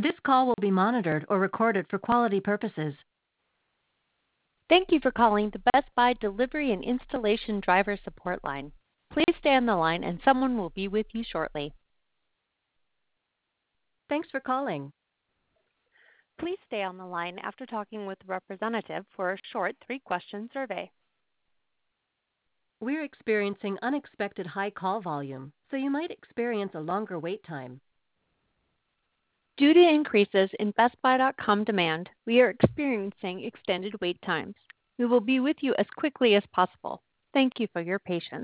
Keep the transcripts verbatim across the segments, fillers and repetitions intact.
This call will be monitored or recorded for quality purposes. Thank you for calling the Best Buy Delivery and Installation Driver Support Line. Please stay on the line and someone will be with you shortly. Thanks for calling. Please stay on the line after talking with a representative for a short three-question survey. We're experiencing unexpected high call volume, so you might experience a longer wait time. Due to increases in Best Buy dot com demand, we are experiencing extended wait times. We will be with you as quickly as possible. Thank you for your patience.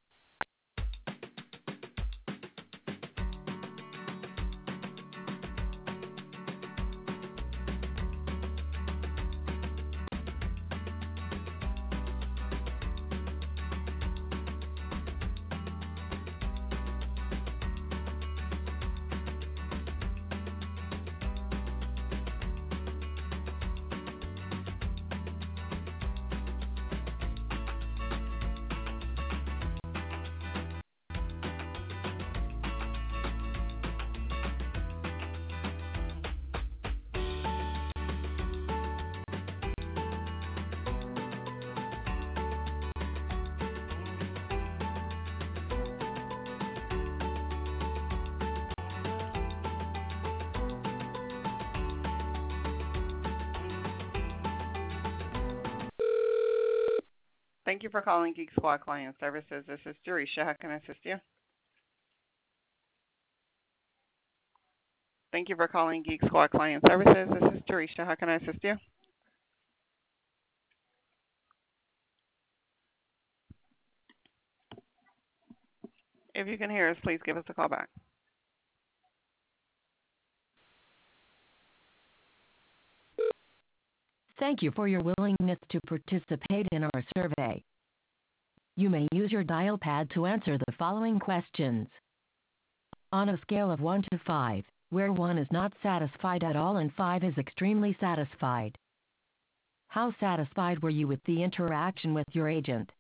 Thank you for calling Geek Squad Client Services. This is Jerisha. How can I assist you? Thank you for calling Geek Squad Client Services. This is Jerisha. How can I assist you? If you can hear us, please give us a call back. Thank you for your willingness to participate in our survey. You may use your dial pad to answer the following questions. On a scale of one to five, where one is not satisfied at all and five is extremely satisfied, how satisfied were you with the interaction with your agent?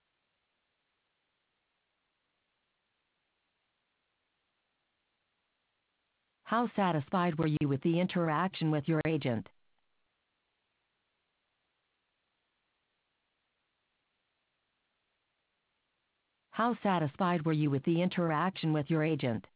How satisfied were you with the interaction with your agent? How satisfied were you with the interaction with your agent?